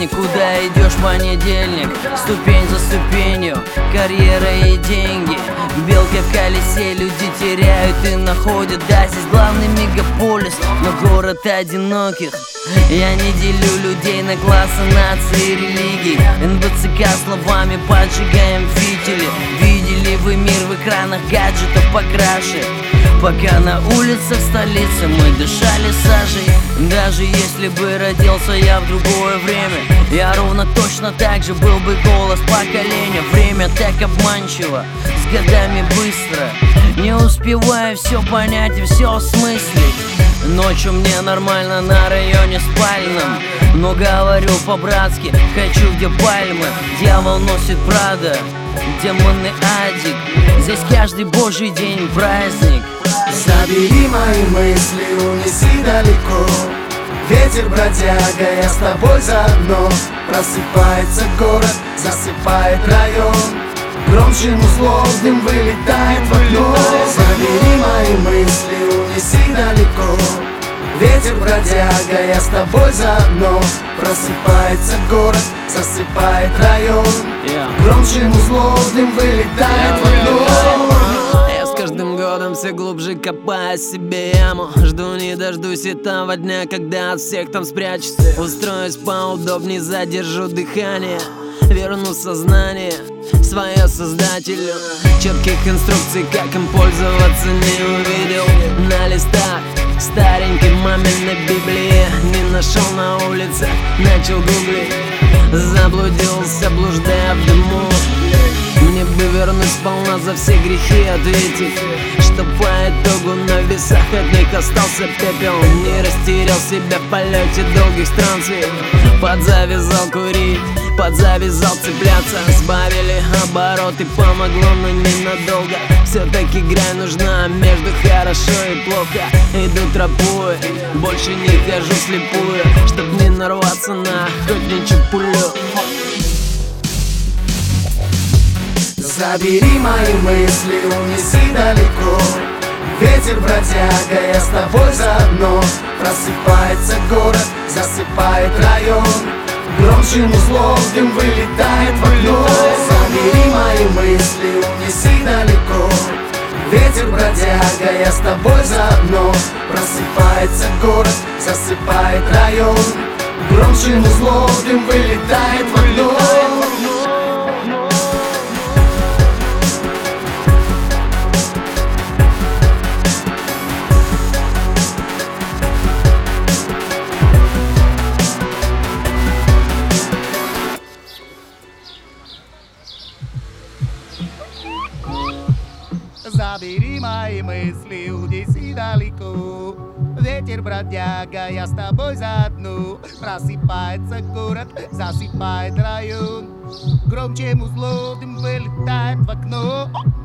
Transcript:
вторник, куда идешь в понедельник? Ступень за ступенью, карьера и деньги. Белки в колесе, люди теряют и находят. Да, здесь главный мегаполис, но город одиноких. Я не делю людей на классы, нации и религий. НБЦК словами поджигаем фитили. Видели вы мир в экранах гаджетов покраше? Пока на улицах столицы мы дышали сажей. Даже если бы родился я в другое время, я ровно точно так же был бы голос поколения. Время так обманчиво, с годами быстро. Не успеваю все понять и все осмыслить. Ночью мне нормально на районе спальном, но говорю по-братски, хочу где пальмы. Дьявол носит Прада, демоны адик. Здесь каждый божий день праздник. Забери мои мысли, унеси далеко. Ветер бродяга, я с тобой заодно. Просыпается город, засыпает район. Громче музлов дым вылетает в окно. Забери мои мысли, унеси далеко. Ветер бродяга, я с тобой заодно. Просыпается город, засыпает район. Громче музлов дым вылетает в окно. С каждым годом все глубже копаю себе яму. Жду не дождусь этого дня, когда от всех там спрячусь. Устроюсь поудобней, задержу дыхание. Верну сознание свое создателю. Четких инструкций, как им пользоваться, не увидел на листах старенькой маминой библии. Не нашел на улице, начал гуглить. Заблудился, блуждая в дыму. Мне бы вернуть сполна за все грехи ответить, что по итогу на весах от них остался пепел. Не растерял себя в полете долгих странствий. Подзавязал курить, подзавязал цепляться. Сбавили обороты, помогло, но ненадолго. Все-таки грань нужна между хорошо и плохо. Иду тропой, больше не хожу слепую, чтоб не нарваться на охотничью пулю. Забери мои мысли, унеси далеко. Ветер бродяга, я с тобой заодно. Просыпается город, засыпает район. Громче музлов дым вылетает в окно. Забери мои мысли, унеси далеко. Ветер бродяга, я с тобой заодно. Просыпается город, засыпает район. Громче музлов дым вылетает в окно. Забери мои мысли, унеси далеко. Ветер бродяга, я с тобой заодно. Просыпается город, засыпает район. Громче музло, дым вылетает в окно.